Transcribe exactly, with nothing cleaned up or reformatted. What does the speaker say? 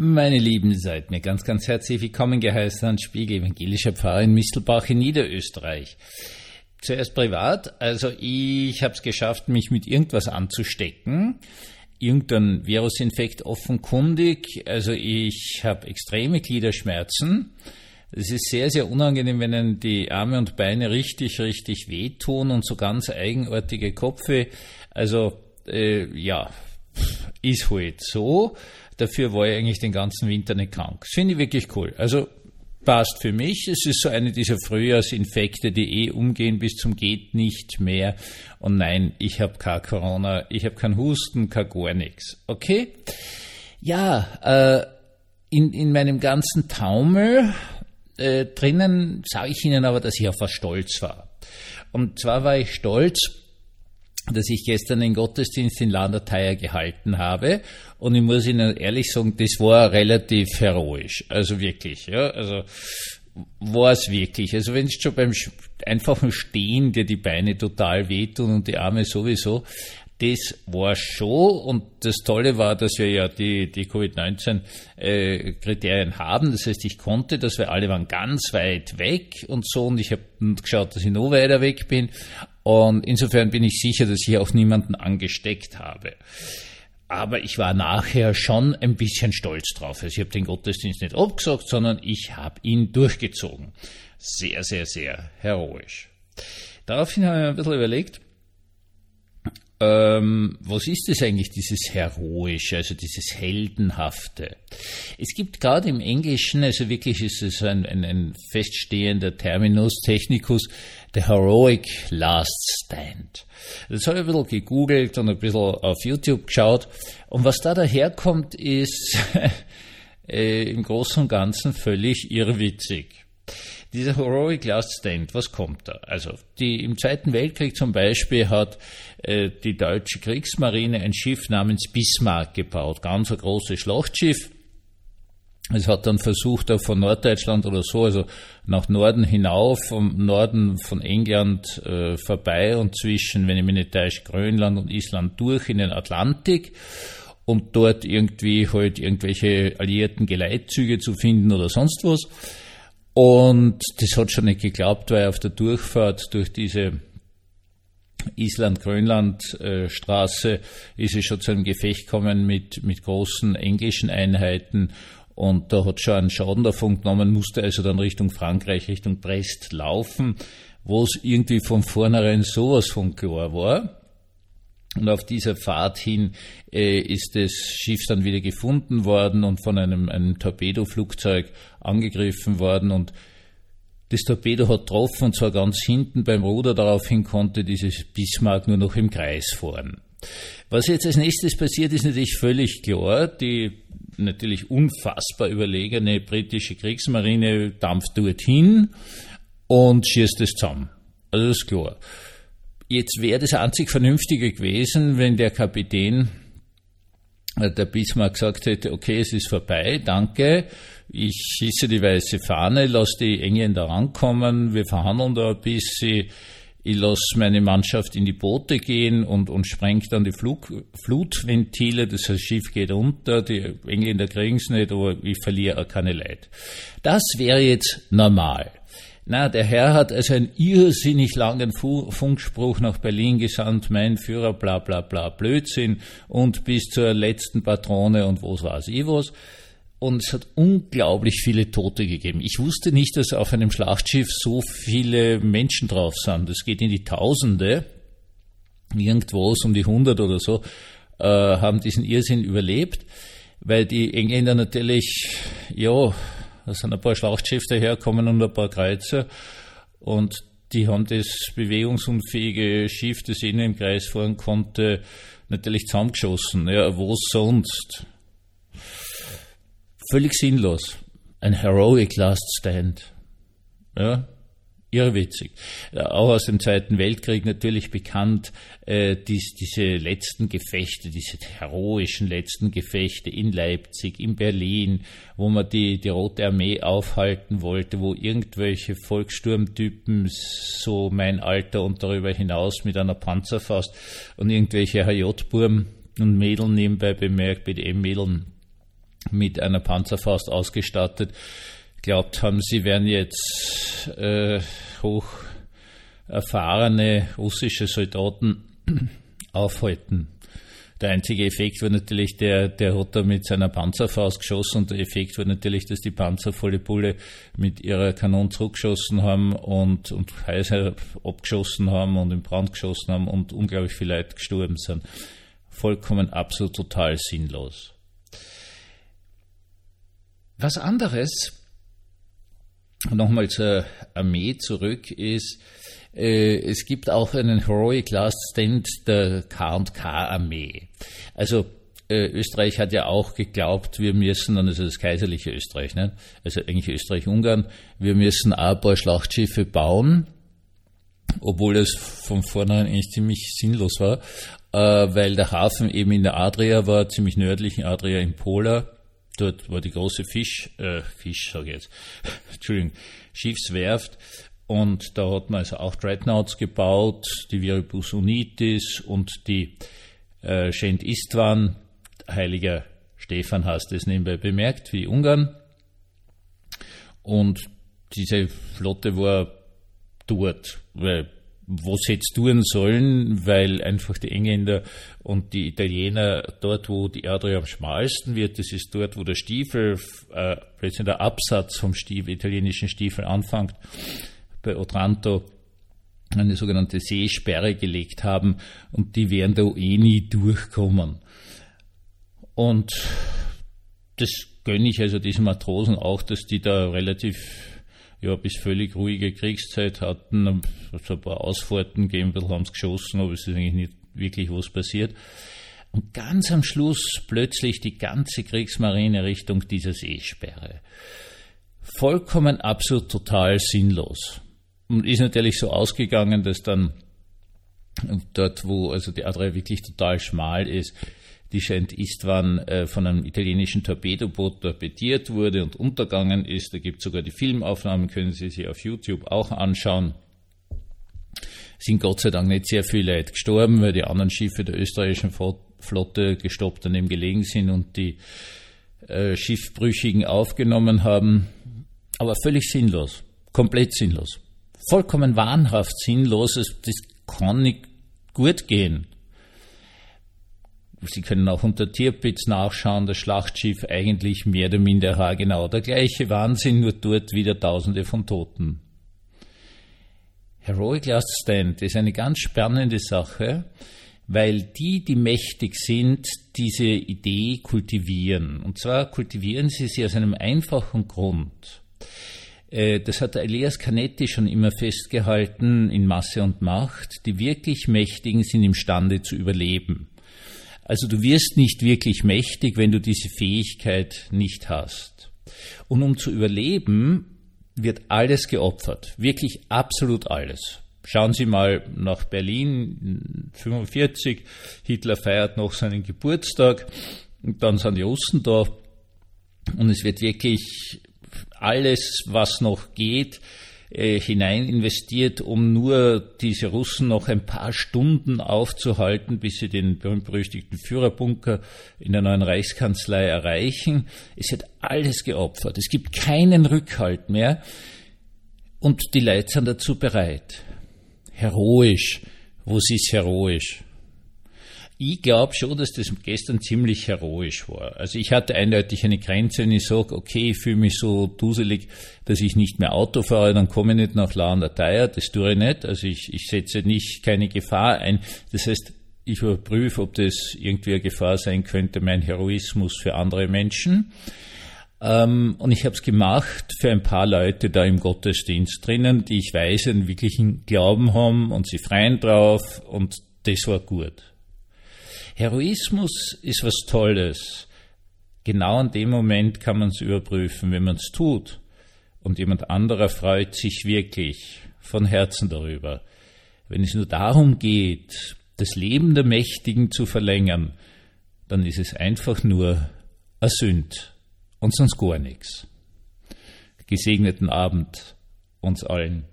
Meine Lieben, seid mir ganz, ganz herzlich willkommen geheißen an Spiegel, evangelischer Pfarrer in Mistelbach in Niederösterreich. Zuerst privat, also ich habe es geschafft, mich mit irgendwas anzustecken, irgendein Virusinfekt offenkundig, also ich habe extreme Gliederschmerzen. Es ist sehr, sehr unangenehm, wenn einem die Arme und Beine richtig, richtig wehtun und so ganz eigenartige Kopfweh. Also, äh, ja, ist halt so. Dafür war ich eigentlich den ganzen Winter nicht krank. Das finde ich wirklich cool. Also, passt für mich. Es ist so eine dieser Frühjahrsinfekte, die eh umgehen bis zum geht nicht mehr. Und nein, ich habe kein Corona, ich habe keinen Husten, kein gar nichts. Okay? Ja, äh, in, in meinem ganzen Taumel äh, drinnen sage ich Ihnen aber, dass ich auf was stolz war. Und zwar war ich stolz, dass ich gestern den Gottesdienst in Landerteier gehalten habe. Und ich muss Ihnen ehrlich sagen, das war relativ heroisch. Also wirklich, ja. Also war es wirklich. Also wenn es schon beim einfachen Stehen dir die Beine total wehtun und die Arme sowieso, das war schon. Und das Tolle war, dass wir ja die, die Covid neunzehn Kriterien haben. Das heißt, ich konnte, dass wir alle waren ganz weit weg und so. Und ich habe geschaut, dass ich noch weiter weg bin. Und insofern bin ich sicher, dass ich auch niemanden angesteckt habe. Aber ich war nachher schon ein bisschen stolz drauf. Also ich habe den Gottesdienst nicht abgesagt, sondern ich habe ihn durchgezogen. Sehr, sehr, sehr heroisch. Daraufhin habe ich mir ein bisschen überlegt, ähm, was ist das eigentlich, dieses Heroische, also dieses Heldenhafte? Es gibt gerade im Englischen, also wirklich ist es ein, ein, ein feststehender Terminus technicus, the heroic last stand. Das habe ich ein bisschen gegoogelt und ein bisschen auf YouTube geschaut. Und was da daherkommt, ist äh, im Großen und Ganzen völlig irrwitzig. Dieser Heroic Last Stand, was kommt da? Also die, im Zweiten Weltkrieg zum Beispiel hat äh, die deutsche Kriegsmarine ein Schiff namens Bismarck gebaut, ganz ein großes Schlachtschiff. Es hat dann versucht, auch von Norddeutschland oder so, also nach Norden hinauf, vom Norden von England äh, vorbei und zwischen, wenn ich mich nicht täusche, Grönland und Island durch in den Atlantik und dort irgendwie halt irgendwelche alliierten Geleitzüge zu finden oder sonst was. Und das hat schon nicht geklappt, weil auf der Durchfahrt durch diese Island-Grönland-Straße ist es schon zu einem Gefecht gekommen mit, mit großen englischen Einheiten. Und da hat schon einen Schaden davon genommen, musste also dann Richtung Frankreich, Richtung Brest laufen, wo es irgendwie von vornherein sowas von klar war. Und auf dieser Fahrt hin äh, ist das Schiff dann wieder gefunden worden und von einem, einem Torpedoflugzeug angegriffen worden. Und das Torpedo hat getroffen, und zwar ganz hinten beim Ruder. Daraufhin konnte dieses Bismarck nur noch im Kreis fahren. Was jetzt als nächstes passiert, ist natürlich völlig klar. Die natürlich unfassbar überlegene britische Kriegsmarine dampft dorthin und schießt es zusammen. Also das ist klar. Jetzt wäre das einzig Vernünftige gewesen, wenn der Kapitän der Bismarck gesagt hätte, okay, es ist vorbei, danke, ich schieße die weiße Fahne, lasse die Engländer rankommen, wir verhandeln da ein bisschen, ich lasse meine Mannschaft in die Boote gehen und, und spreng dann die Flug, Flutventile, das heißt, das Schiff geht unter, die Engländer kriegen es nicht, aber ich verliere auch keine Leid. Das wäre jetzt normal. Na, der Herr hat also einen irrsinnig langen Fu- Funkspruch nach Berlin gesandt, mein Führer, bla bla bla, Blödsinn, und bis zur letzten Patrone und was weiß ich was. Und es hat unglaublich viele Tote gegeben. Ich wusste nicht, dass auf einem Schlachtschiff so viele Menschen drauf sind. Das geht in die Tausende. Irgendwo um die hundert oder so äh, haben diesen Irrsinn überlebt, weil die Engländer natürlich, ja, da sind ein paar Schlachtschiffe daherkommen und ein paar Kreuzer und die haben das bewegungsunfähige Schiff, das ihnen im Kreis fahren konnte, natürlich zusammengeschossen. Ja, wo sonst? Völlig sinnlos. Ein heroic last stand. Ja, irrwitzig. Auch aus dem Zweiten Weltkrieg natürlich bekannt, äh, dies, diese letzten Gefechte, diese heroischen letzten Gefechte in Leipzig, in Berlin, wo man die, die Rote Armee aufhalten wollte, wo irgendwelche Volkssturmtypen, so mein Alter und darüber hinaus, mit einer Panzerfaust und irgendwelche H J-Burm und Mädeln nebenbei bemerkt, B D M-Mädeln, mit einer Panzerfaust ausgestattet, glaubt haben, sie werden jetzt äh, hoch erfahrene russische Soldaten aufhalten. Der einzige Effekt war natürlich, der, der hat da mit seiner Panzerfaust geschossen, und der Effekt war natürlich, dass die Panzer volle Pulle mit ihrer Kanone zurückgeschossen haben und, und Häuser abgeschossen haben und in Brand geschossen haben und unglaublich viele Leute gestorben sind. Vollkommen, absolut, total sinnlos. Was anderes, nochmal zur Armee zurück, ist, äh, es gibt auch einen Heroic Last Stand der K und K-Armee. Also äh, Österreich hat ja auch geglaubt, wir müssen, also das kaiserliche Österreich, ne? Also eigentlich Österreich-Ungarn, wir müssen auch ein paar Schlachtschiffe bauen, obwohl es von vornherein eigentlich ziemlich sinnlos war, äh, weil der Hafen eben in der Adria war, ziemlich nördlichen Adria in Pola. Dort war die große Fisch, äh, Fisch sage ich jetzt, Entschuldigung, Schiffswerft, und da hat man also auch Dreadnoughts gebaut, die Viribus Unitis und die äh, Szent István, heiliger Stephan heißt es nebenbei bemerkt, wie Ungarn, und diese Flotte war dort, weil was jetzt tun sollen, weil einfach die Engländer und die Italiener dort, wo die Adria am schmalsten wird, das ist dort, wo der Stiefel, äh, plötzlich der Absatz vom Stiefel, italienischen Stiefel anfängt, bei Otranto eine sogenannte Seesperre gelegt haben, und die werden da eh nie durchkommen. Und das gönne ich also diesen Matrosen auch, dass die da relativ ja, bis völlig ruhige Kriegszeit hatten, es ein paar Ausfahrten gegeben, ein bisschen haben sie geschossen, aber es ist eigentlich nicht wirklich was passiert. Und ganz am Schluss plötzlich die ganze Kriegsmarine Richtung dieser Seesperre. Vollkommen, absolut, total sinnlos. Und ist natürlich so ausgegangen, dass dann dort, wo also die Adria wirklich total schmal ist, die Szent István äh, von einem italienischen Torpedoboot torpediert wurde und untergegangen ist. Da gibt es sogar die Filmaufnahmen, können Sie sich auf YouTube auch anschauen. Sind Gott sei Dank nicht sehr viele Leute gestorben, weil die anderen Schiffe der österreichischen Flotte gestoppt daneben gelegen sind und die äh, Schiffbrüchigen aufgenommen haben. Aber völlig sinnlos, komplett sinnlos. Vollkommen wahnhaft sinnlos, das kann nicht gut gehen. Sie können auch unter Tirpitz nachschauen, das Schlachtschiff eigentlich mehr oder minder genau der gleiche Wahnsinn, nur dort wieder Tausende von Toten. Heroic Last Stand ist eine ganz spannende Sache, weil die, die mächtig sind, diese Idee kultivieren. Und zwar kultivieren sie sie aus einem einfachen Grund. Das hat der Elias Canetti schon immer festgehalten in Masse und Macht. Die wirklich Mächtigen sind imstande zu überleben. Also du wirst nicht wirklich mächtig, wenn du diese Fähigkeit nicht hast. Und um zu überleben, wird alles geopfert. Wirklich absolut alles. Schauen Sie mal nach Berlin, fünfundvierzig, Hitler feiert noch seinen Geburtstag, und dann sind die Russen da, und es wird wirklich alles, was noch geht, äh, hinein investiert, um nur diese Russen noch ein paar Stunden aufzuhalten, bis sie den berühmt-berüchtigten Führerbunker in der neuen Reichskanzlei erreichen. Es wird alles geopfert. Es gibt keinen Rückhalt mehr, und die Leute sind dazu bereit. Heroisch. Was ist heroisch? Ich glaube schon, dass das gestern ziemlich heroisch war. Also ich hatte eindeutig eine Grenze, und ich sage, okay, ich fühle mich so duselig, dass ich nicht mehr Auto fahre, dann komme ich nicht nach La Andataya, das tue ich nicht. Also ich, ich setze nicht keine Gefahr ein. Das heißt, ich überprüfe, ob das irgendwie eine Gefahr sein könnte, mein Heroismus für andere Menschen. Ähm, und ich habe es gemacht für ein paar Leute da im Gottesdienst drinnen, die ich weiß, einen wirklichen Glauben haben, und sie freien drauf, und das war gut. Heroismus ist was Tolles. Genau in dem Moment kann man es überprüfen, wenn man es tut. Und jemand anderer freut sich wirklich von Herzen darüber. Wenn es nur darum geht, das Leben der Mächtigen zu verlängern, dann ist es einfach nur eine Sünde und sonst gar nichts. Gesegneten Abend uns allen.